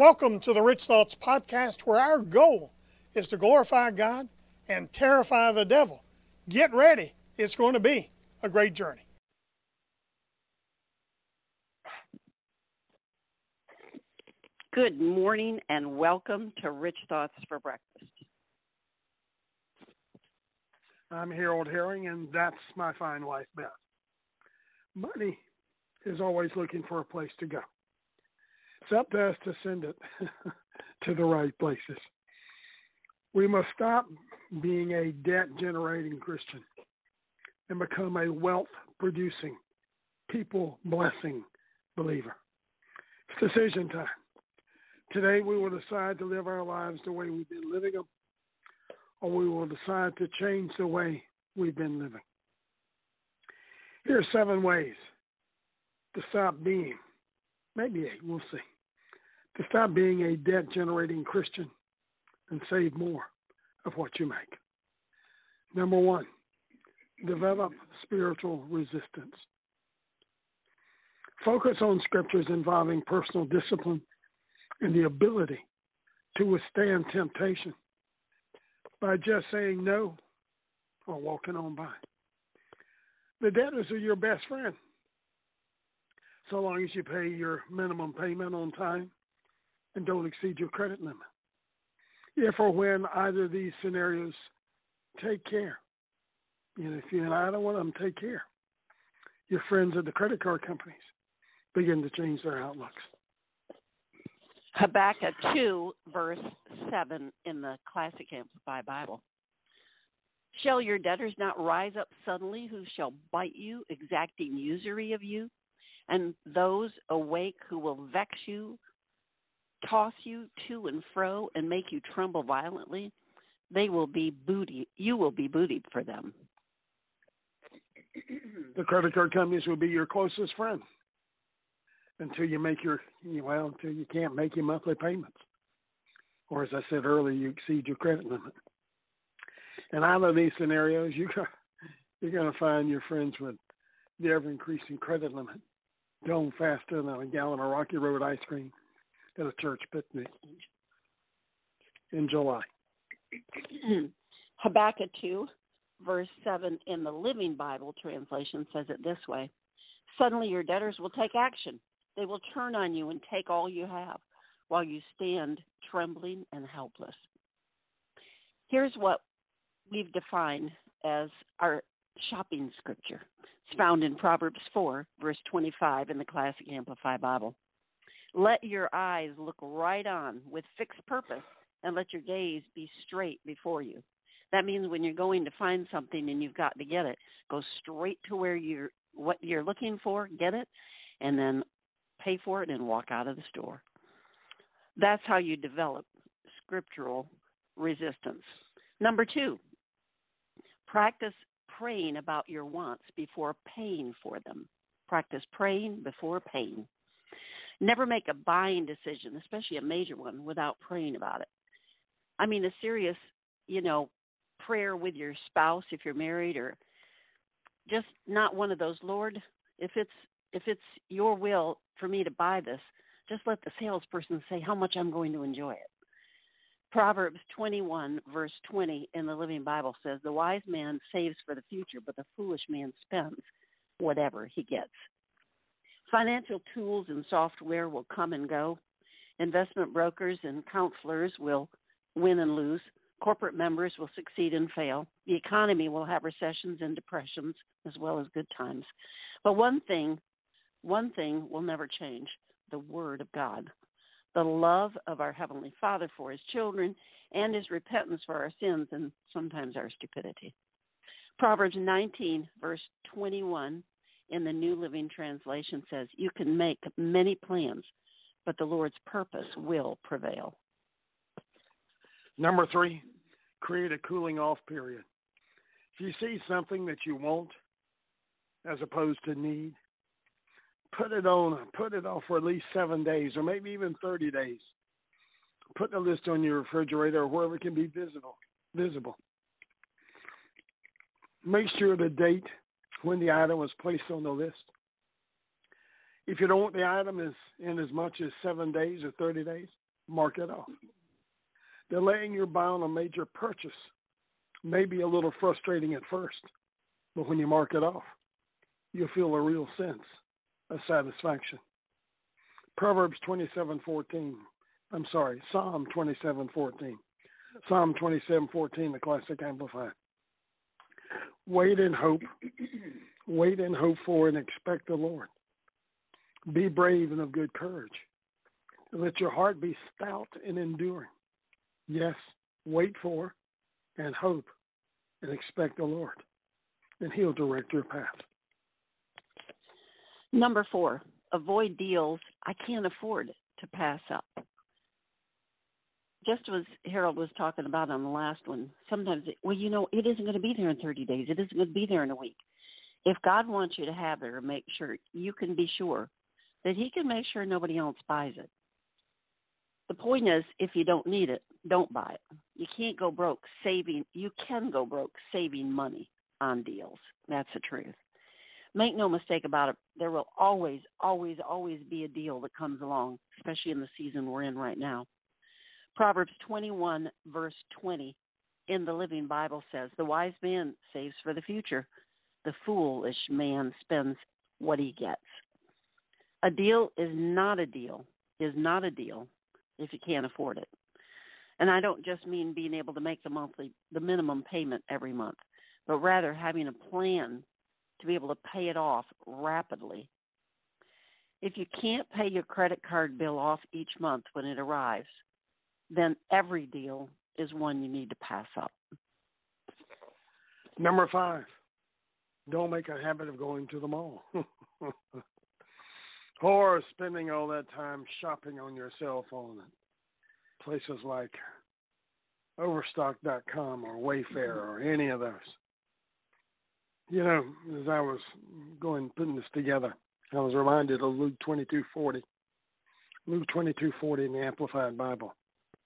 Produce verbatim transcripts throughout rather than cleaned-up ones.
Welcome to the Rich Thoughts Podcast, where our goal is to glorify God and terrify the devil. Get ready. It's going to be a great journey. Good morning and welcome to Rich Thoughts for Breakfast. I'm Harold Herring, and that's my fine wife, Beth. Money is always looking for a place to go. It's up to us to send it to the right places. We must stop being a debt-generating Christian and become a wealth-producing, people-blessing believer. It's decision time. Today we will decide to live our lives the way we've been living them, or we will decide to change the way we've been living. Here are seven ways to stop being, maybe eight, we'll see, to stop being a debt-generating Christian and save more of what you make. Number one, develop spiritual resistance. Focus on scriptures involving personal discipline and the ability to withstand temptation by just saying no or walking on by. The debtors are your best friend, so long as you pay your minimum payment on time and don't exceed your credit limit. If or when either of these scenarios, take care. And if you're in either one of them, take care. Your friends at the credit card companies begin to change their outlooks. Habakkuk two, verse seven in the Classic Amplified Bible. Shall your debtors not rise up suddenly, who shall bite you, exacting usury of you? And those awake who will vex you, toss you to and fro, and make you tremble violently, they will be booty. You will be booty for them. The credit card companies will be your closest friend until you make your, well, until you can't make your monthly payments. Or as I said earlier, you exceed your credit limit. And out of these scenarios, you got, you're going to find your friends with the ever-increasing credit limit going faster than a gallon of Rocky Road ice cream at a church picnic in July. Habakkuk two, verse seven in the Living Bible translation says it this way. Suddenly your debtors will take action. They will turn on you and take all you have while you stand trembling and helpless. Here's what we've defined as our shopping scripture. It's found in Proverbs four, verse twenty-five in the Classic Amplified Bible. Let your eyes look right on with fixed purpose, and let your gaze be straight before you. That means when you're going to find something and you've got to get it, go straight to where you're what you're looking for, get it, and then pay for it and walk out of the store. That's how you develop scriptural resistance. Number two, practice praying about your wants before paying for them. Practice praying before paying. Never make a buying decision, especially a major one, without praying about it. I mean, a serious, you know, prayer with your spouse if you're married, or just not one of those, Lord, if it's if it's your will for me to buy this, just let the salesperson say how much I'm going to enjoy it. Proverbs twenty-one, verse twenty in the Living Bible says, the wise man saves for the future, but the foolish man spends whatever he gets. Financial tools and software will come and go. Investment brokers and counselors will win and lose. Corporate members will succeed and fail. The economy will have recessions and depressions as well as good times. But one thing, one thing will never change, the Word of God. The love of our Heavenly Father for His children and His repentance for our sins and sometimes our stupidity. Proverbs nineteen, verse twenty-one in the New Living Translation says, you can make many plans, but the Lord's purpose will prevail. Number three, create a cooling off period. If you see something that you want as opposed to need, put it on, put it off for at least seven days or maybe even thirty days. Put the list on your refrigerator or wherever it can be visible. visible. Make sure the date when the item was placed on the list. If you don't want the item is in as much as seven days or thirty days, mark it off. Delaying your buy on a major purchase may be a little frustrating at first, but when you mark it off, you'll feel a real sense of satisfaction. Proverbs twenty-seven fourteen. I'm sorry, Psalm twenty-seven fourteen. Psalm twenty-seven fourteen, the Classic Amplified. Wait and hope. Wait and hope for and expect the Lord. Be brave and of good courage. Let your heart be stout and enduring. Yes, wait for and hope and expect the Lord, and He'll direct your path. Number four, avoid deals I can't afford to pass up. Just as Harold was talking about on the last one, sometimes, it, well, you know, it isn't going to be there in thirty days. It isn't going to be there in a week. If God wants you to have it or make sure, you can be sure that He can make sure nobody else buys it. The point is, if you don't need it, don't buy it. You can't go broke saving. You can go broke saving money on deals. That's the truth. Make no mistake about it. There will always, always, always be a deal that comes along, especially in the season we're in right now. Proverbs twenty-one, verse twenty in the Living Bible says, the wise man saves for the future. The foolish man spends what he gets. A deal is not a deal, is not a deal if you can't afford it. And I don't just mean being able to make the monthly, the minimum payment every month, but rather having a plan to be able to pay it off rapidly. If you can't pay your credit card bill off each month when it arrives, then every deal is one you need to pass up. Number five, don't make a habit of going to the mall. Or spending all that time shopping on your cell phone at places like Overstock dot com or Wayfair or any of those. You know, as I was going putting this together, I was reminded of Luke twenty-two forty. Luke twenty-two forty in the Amplified Bible.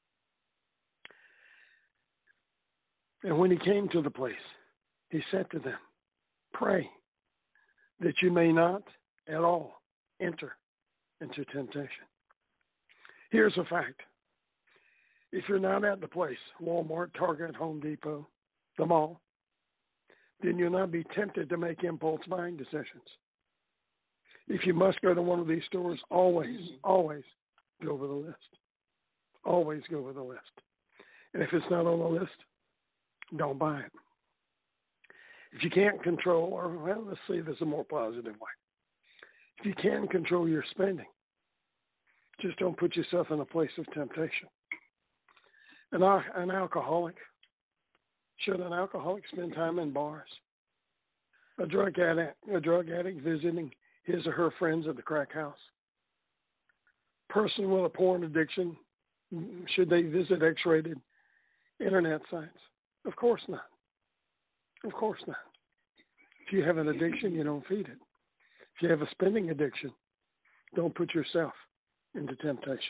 And when he came to the place, he said to them, pray that you may not at all enter into temptation. Here's a fact. If you're not at the place, Walmart, Target, Home Depot, the mall, then you'll not be tempted to make impulse buying decisions. If you must go to one of these stores, always, always go over the list. Always go over the list. And if it's not on the list, don't buy it. If you can't control, or well, let's see this a more positive way. If you can control your spending, just don't put yourself in a place of temptation. An, an alcoholic, should an alcoholic spend time in bars? A drug addict, a drug addict visiting his or her friends at the crack house? Person with a porn addiction, should they visit X-rated internet sites? Of course not. Of course not. If you have an addiction, you don't feed it. If you have a spending addiction, don't put yourself into temptation.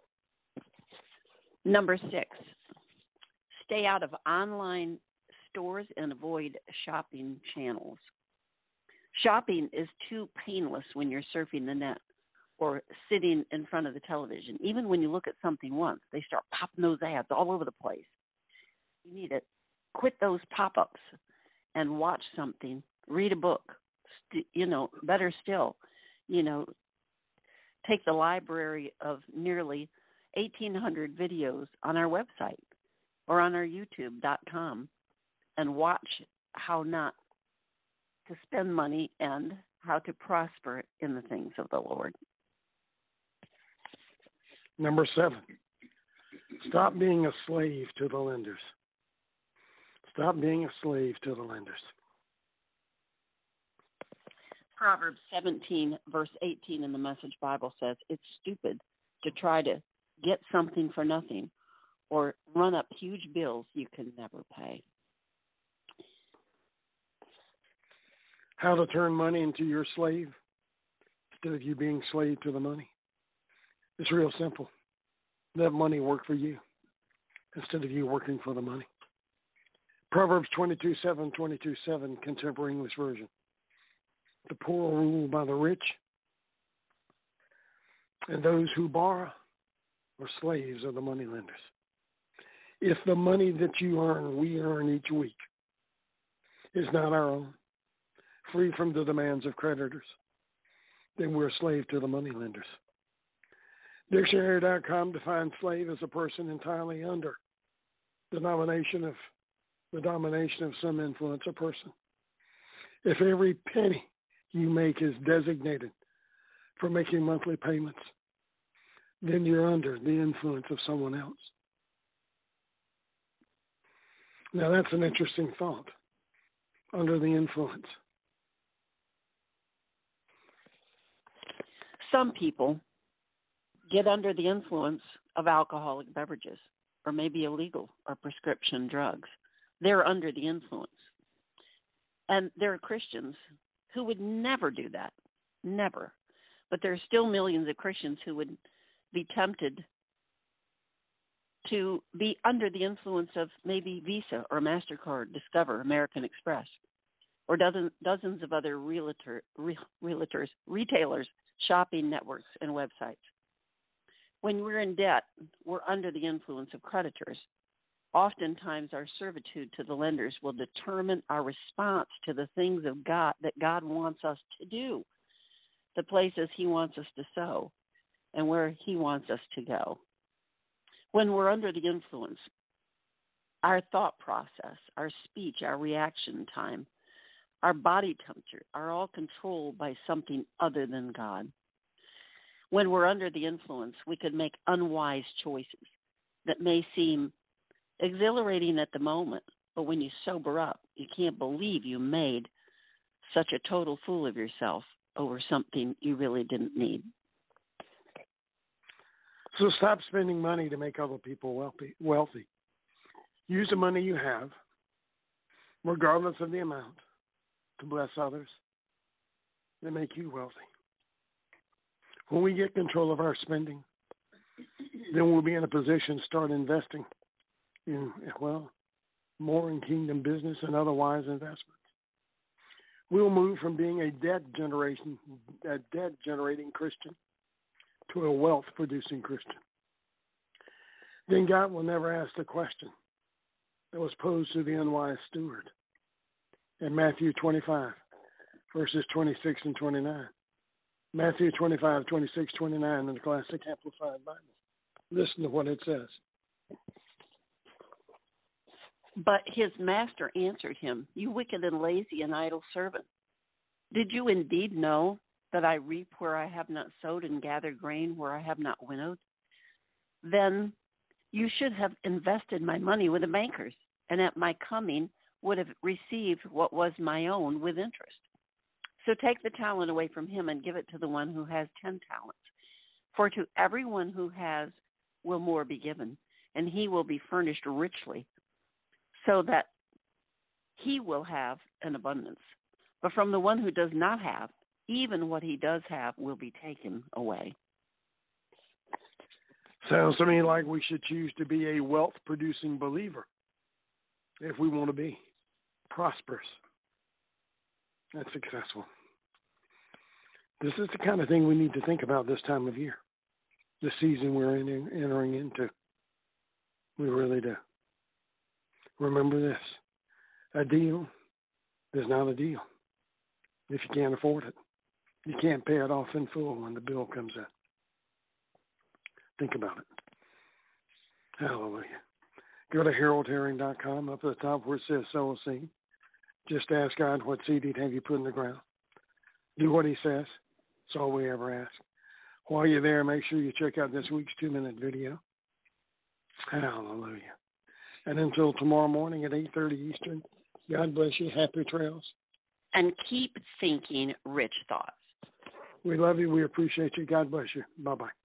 Number six, stay out of online stores and avoid shopping channels. Shopping is too painless when you're surfing the net or sitting in front of the television. Even when you look at something once, they start popping those ads all over the place. You need to quit those pop-ups and watch something, read a book. St- you know, better still, you know, take the library of nearly eighteen hundred videos on our website or on our YouTube dot com and watch how not to spend money and how to prosper in the things of the Lord. Number seven, stop being a slave to the lenders. Stop being a slave to the lenders. Proverbs seventeen, verse eighteen in the Message Bible says, it's stupid to try to get something for nothing or run up huge bills you can never pay. How to turn money into your slave instead of you being slave to the money. It's real simple. Let money work for you instead of you working for the money. Proverbs twenty-two seven, twenty-two seven, Contemporary English Version. The poor are ruled by the rich, and those who borrow or slaves of the moneylenders. If the money that you earn, we earn each week, is not our own, free from the demands of creditors, then we're a slave to the moneylenders. Dictionary dot com defines slave as a person entirely under the domination of the domination of some influence or person. If every penny you make is designated for making monthly payments, then you're under the influence of someone else. Now that's an interesting thought, under the influence. Some people get under the influence of alcoholic beverages, or maybe illegal or prescription drugs. They're under the influence. And there are Christians who would never do that, never. But there are still millions of Christians who would be tempted to be under the influence of maybe Visa or MasterCard, Discover, American Express, or dozen, dozens of other realtor, re, realtors, retailers, shopping networks, and websites. When we're in debt, we're under the influence of creditors. Oftentimes, our servitude to the lenders will determine our response to the things of God that God wants us to do, the places He wants us to sow, and where He wants us to go. When we're under the influence, our thought process, our speech, our reaction time, our body temperature are all controlled by something other than God. When we're under the influence, we could make unwise choices that may seem exhilarating at the moment, but when you sober up, you can't believe you made such a total fool of yourself over something you really didn't need. So stop spending money to make other people wealthy. wealthy. Use the money you have, regardless of the amount, to bless others and make you wealthy. When we get control of our spending, then we'll be in a position to start investing in, well, more in kingdom business and other wise investments. We'll move from being a debt generation, a debt generating Christian to a wealth producing Christian. Then God will never ask the question that was posed to the unwise steward in Matthew twenty-five, verses twenty-six and twenty-nine. Matthew twenty-five, twenty-six, twenty-nine in the Classic Amplified Bible. Listen to what it says. But his master answered him, "You wicked and lazy and idle servant, did you indeed know that I reap where I have not sowed and gather grain where I have not winnowed? Then you should have invested my money with the bankers, and at my coming would have received what was my own with interest. So take the talent away from him and give it to the one who has ten talents. For to everyone who has will more be given, and he will be furnished richly, so that he will have an abundance. But from the one who does not have, even what he does have will be taken away." Sounds to me like we should choose to be a wealth-producing believer if we want to be prosperous and successful. This is the kind of thing we need to think about this time of year, the season we're in, entering into. We really do. Remember this: a deal is not a deal if you can't afford it. You can't pay it off in full when the bill comes in. Think about it. Hallelujah. Go to Harold Herring dot com, up at the top where it says sow a seed. Just ask God, what seed he'd have you put in the ground. Do what he says. That's all we ever ask. While you're there, make sure you check out this week's two-minute video. Hallelujah. And until tomorrow morning at eight thirty Eastern, God bless you. Happy trails. And keep thinking rich thoughts. We love you. We appreciate you. God bless you. Bye-bye.